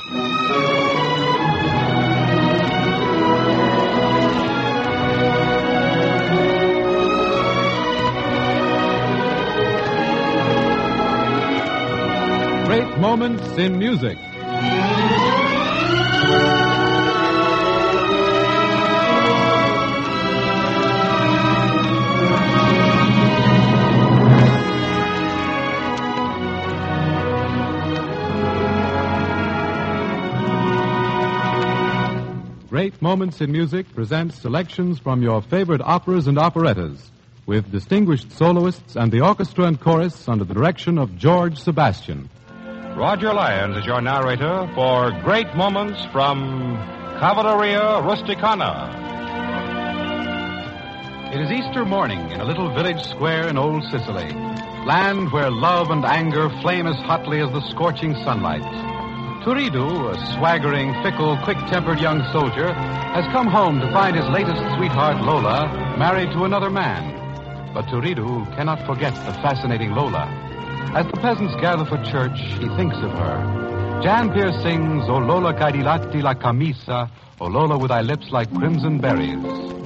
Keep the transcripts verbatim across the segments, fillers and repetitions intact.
Great moments in music. Great Moments in Music presents selections from your favorite operas and operettas with distinguished soloists and the orchestra and chorus under the direction of George Sebastian. Roger Lyons is your narrator for Great Moments from Cavalleria Rusticana. It is Easter morning in a little village square in old Sicily, land where love and anger flame as hotly as the scorching sunlight. Turiddu, a swaggering, fickle, quick-tempered young soldier, has come home to find his latest sweetheart, Lola, married to another man. But Turiddu cannot forget the fascinating Lola. As the peasants gather for church, he thinks of her. Jan Peer sings, O Lola che dilatti la camisa, O Lola with thy lips like crimson berries.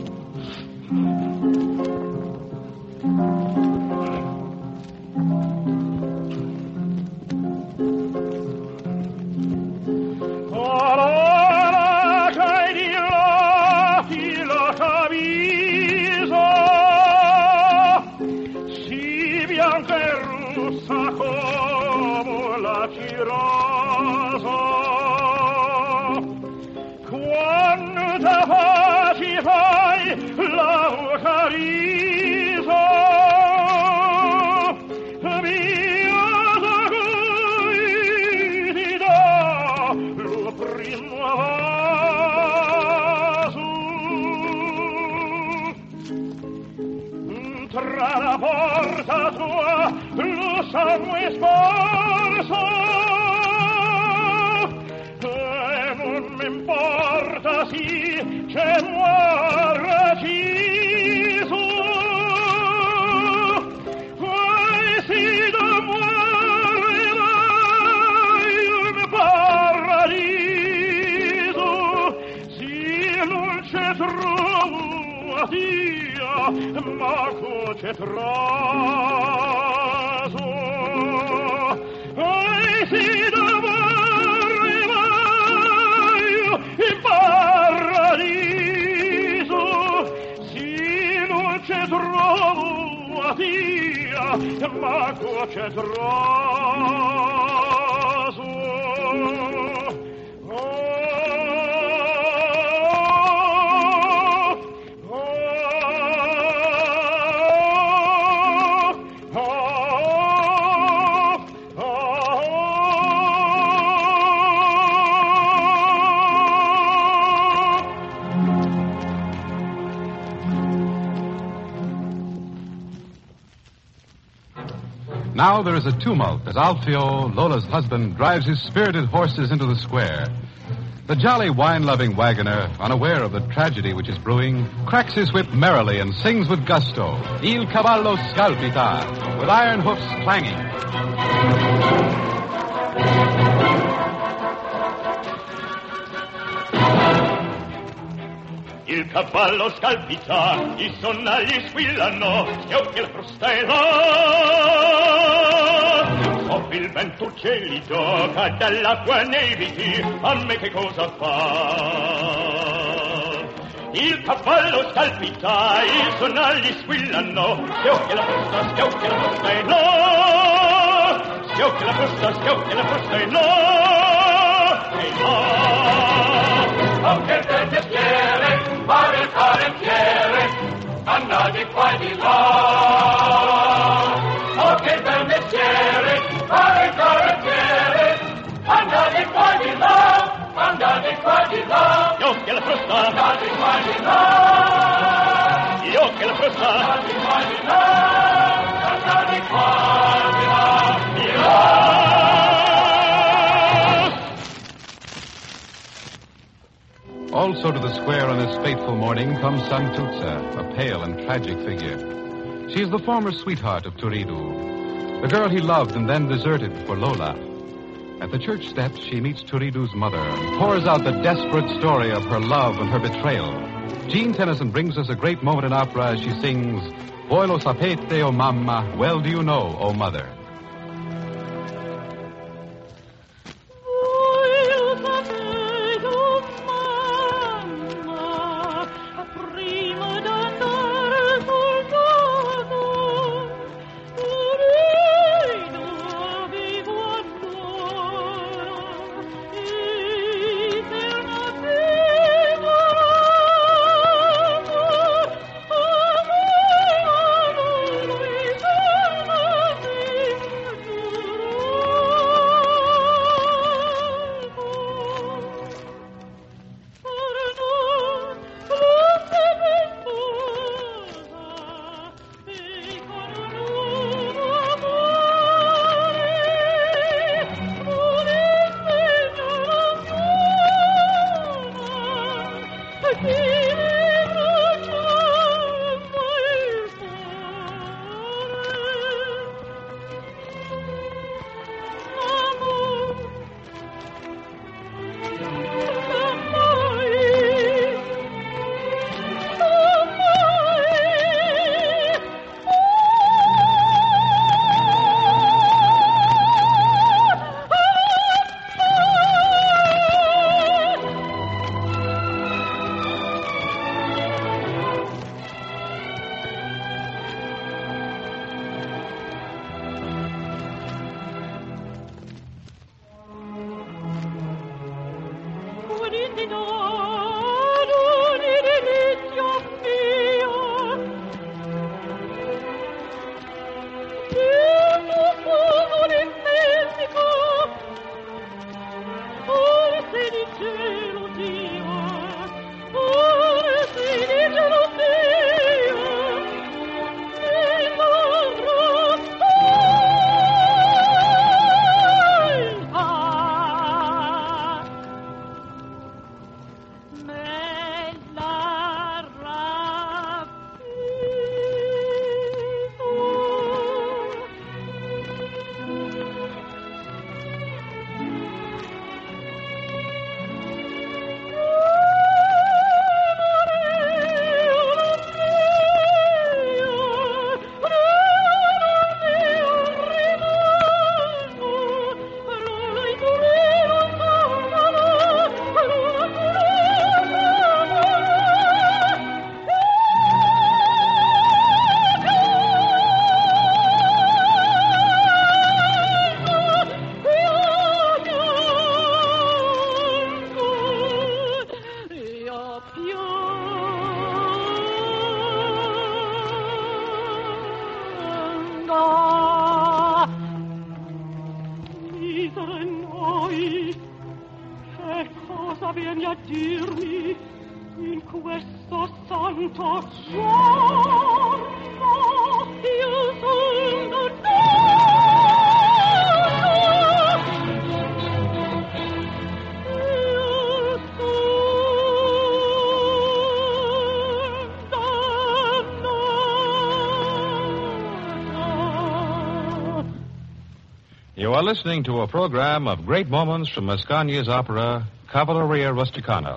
Tra la porta tua lo sangue scorso e non mi importa sì che muore Gesù e si da muore in paradiso si non c'è trovo Dio ma c'è traso e si d'amore vai in paradiso si non c'è trovo a Dio ma c'è traso Now there is a tumult as Alfio, Lola's husband, drives his spirited horses into the square. The jolly wine-loving wagoner, unaware of the tragedy which is brewing, cracks his whip merrily and sings with gusto, Il cavallo scalpita, with iron hoofs clanging. Il cavallo scalpita, i sonagli squillano, gli occhi al frustello. Soffia il vento gelido, cade all'acqua nei viti, a me che cosa fa? Il cavallo scalpita, i sonagli squillano, schiocchi la frusta, schiocchi la frusta e no. Schiocchi la frusta, schiocchi la frusta e no. E no. Oh, che bel mestiere, fare il carrettiere, andare di qua e di là. Oh, che bel mestiere, fare il carrettiere, andare di qua e di là, andare di qua e di là. Io che la frusta, andare di qua e di là. Io che la frusta, andare di qua e di là, andare di qua e di là, di là. Also to the square on this fateful morning comes Santuzza, a pale and tragic figure. She is the former sweetheart of Turiddu, the girl he loved and then deserted for Lola. At the church steps, she meets Turidu's mother and pours out the desperate story of her love and her betrayal. Jean Tennyson brings us a great moment in opera as she sings, Voi lo sapete, o mamma, well do you know, o mother. You are listening to a program of great moments from Mascagni's opera, Cavalleria Rusticana.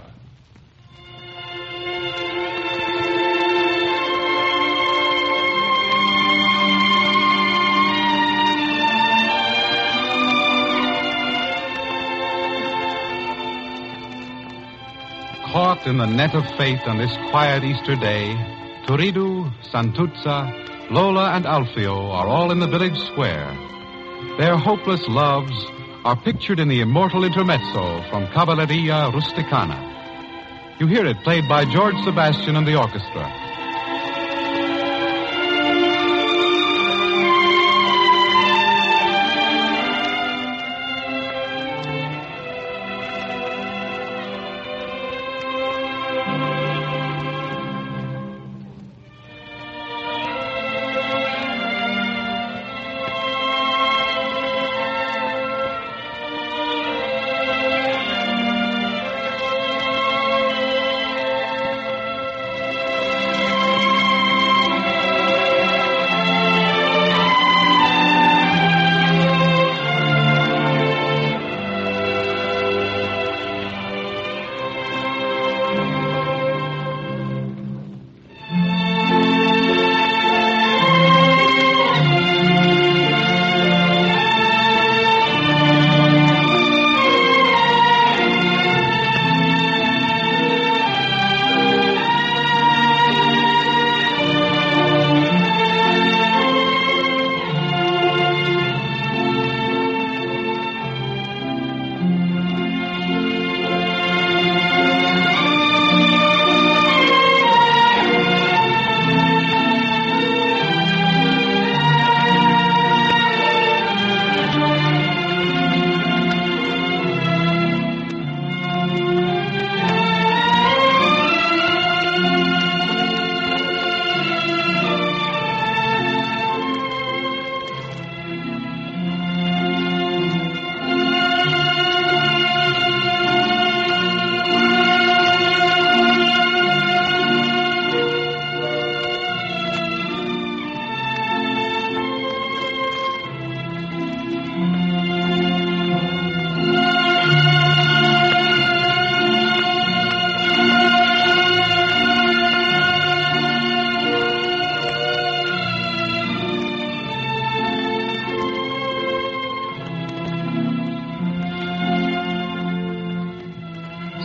Caught in the net of fate on this quiet Easter day, Turidu, Santuzza, Lola, and Alfio are all in the village square. Their hopeless loves are pictured in the immortal intermezzo from Cavalleria Rusticana. You hear it played by George Sebastian and the orchestra.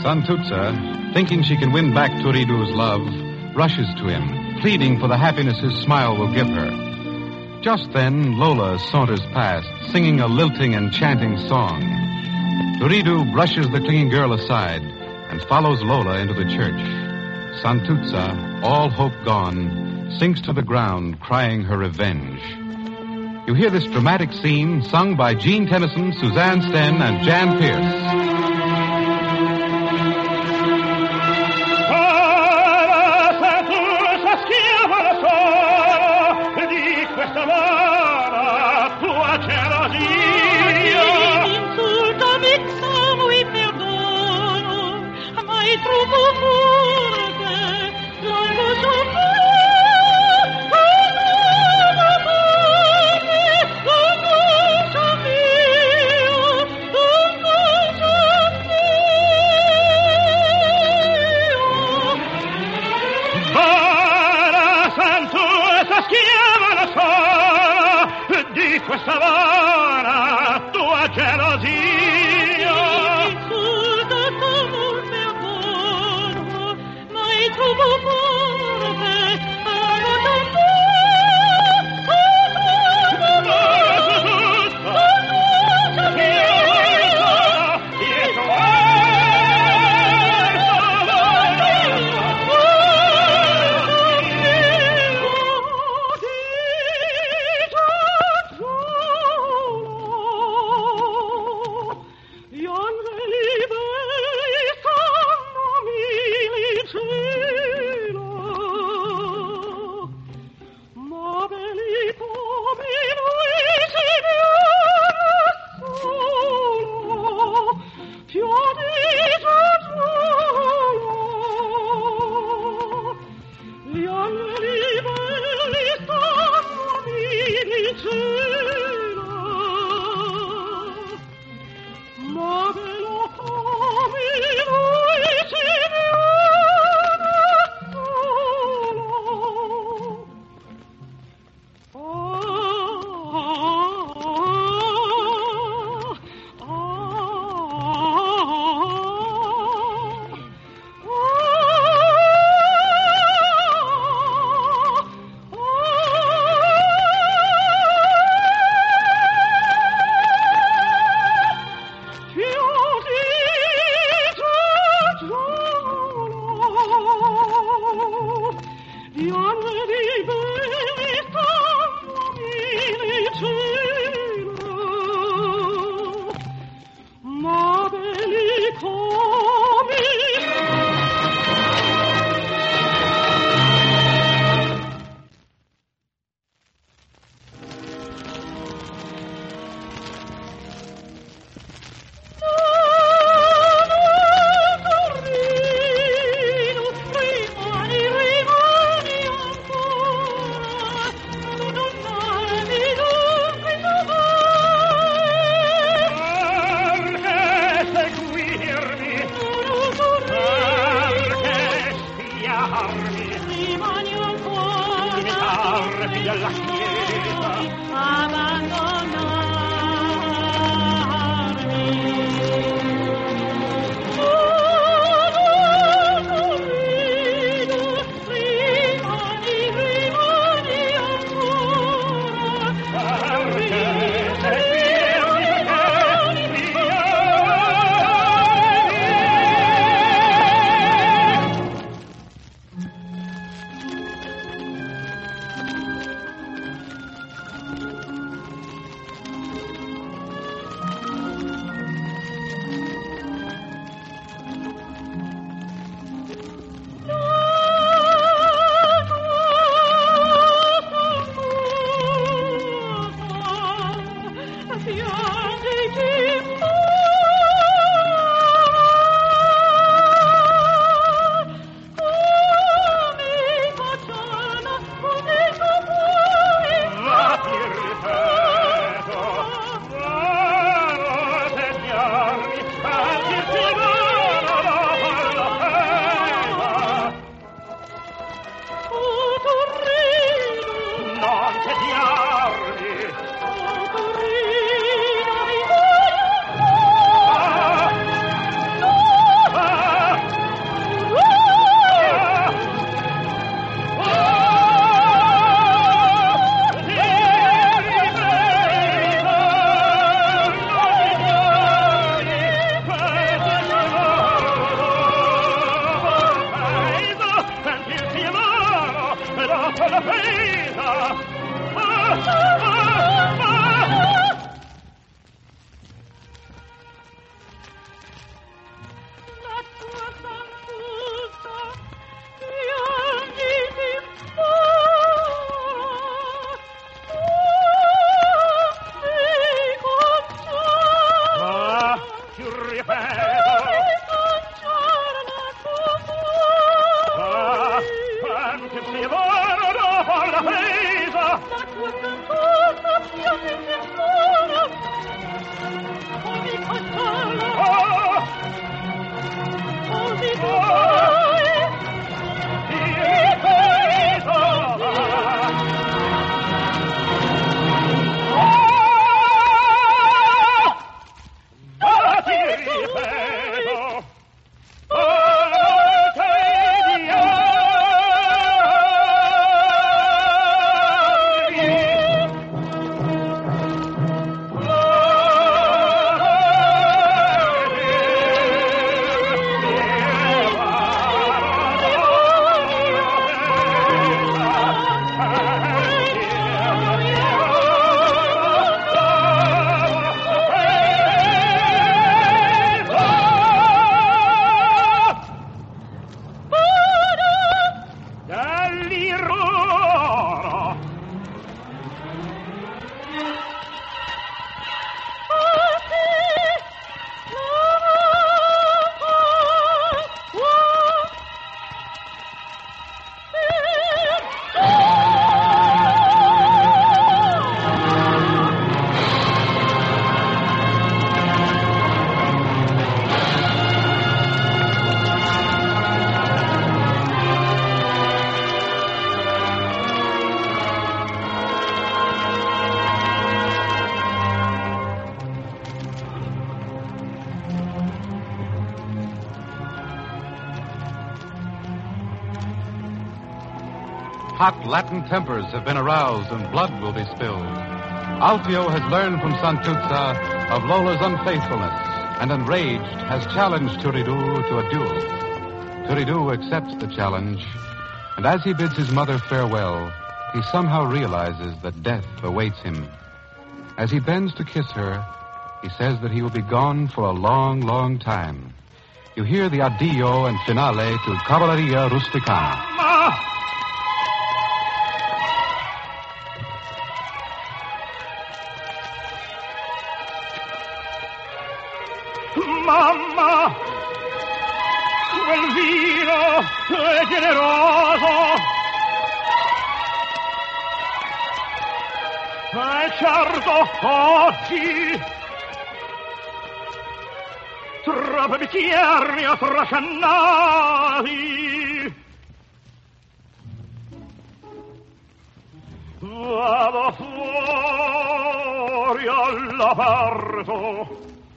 Santuzza, thinking she can win back Turidu's love, rushes to him, pleading for the happiness his smile will give her. Just then, Lola saunters past, singing a lilting and chanting song. Turidu brushes the clinging girl aside and follows Lola into the church. Santuzza, all hope gone, sinks to the ground, crying her revenge. You hear this dramatic scene sung by Gene Tennyson, Suzanne Sten, and Jan Pierce. Questa vana tua gelosia insulta come il mio amore, ma il tuo cuore amo tanto, hot Latin tempers have been aroused and blood will be spilled. Alfio has learned from Santuzza of Lola's unfaithfulness and, enraged, has challenged Turiddu to a duel. Turiddu accepts the challenge, and as he bids his mother farewell, he somehow realizes that death awaits him. As he bends to kiss her, he says that he will be gone for a long, long time. You hear the addio and finale to Cavalleria Rusticana. Mamma! Mamma! Quel vino è generoso! E certo, oggi troppi bicchieri mi ha trascinati. Vado fuori all'aperto,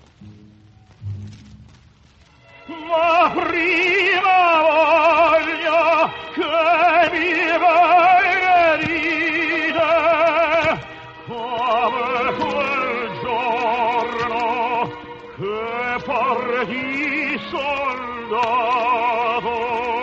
ma prima voglio che mi benedite come quel giorno che partì soldato.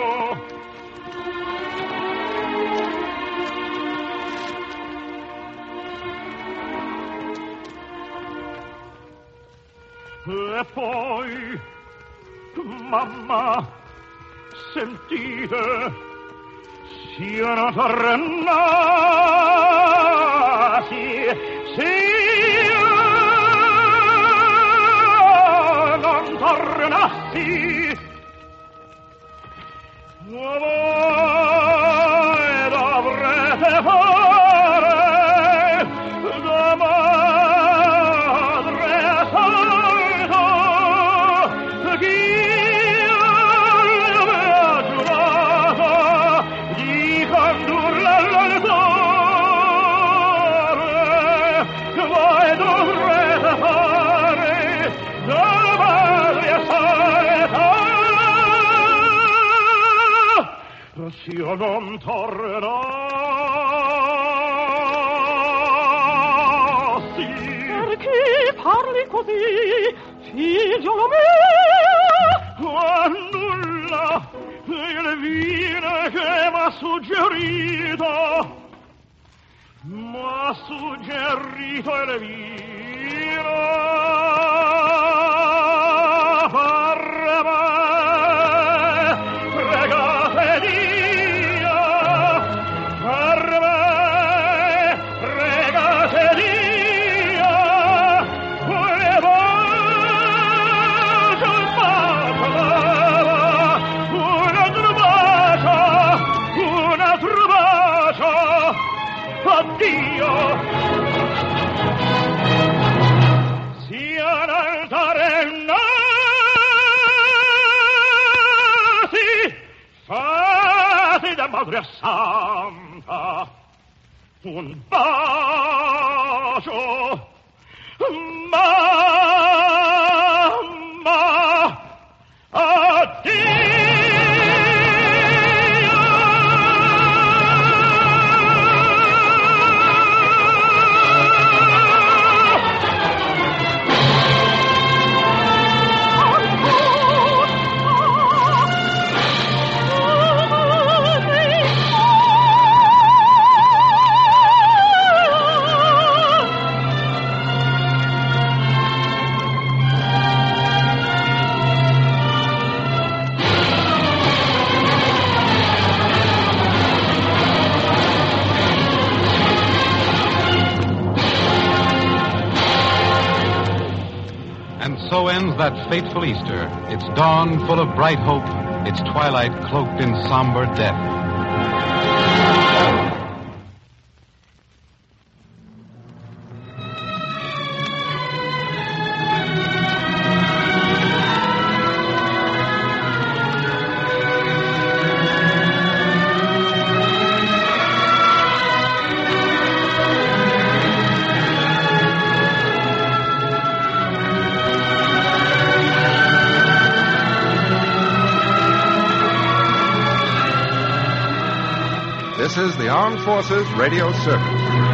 E poi, mamma, sentite, siano tornati, sia non tornassi, voi dovrete fare da madre solito, chi io non tornerassi. Perché parli così, figliolo mio? A nulla, il vino che m'ha suggerito, m'ha suggerito il vino. Addio, sia l'altare nati, fate da madre santa un bacio, mamma, addio. So ends that fateful Easter, its dawn full of bright hope, its twilight cloaked in somber death. This is the Armed Forces Radio Service.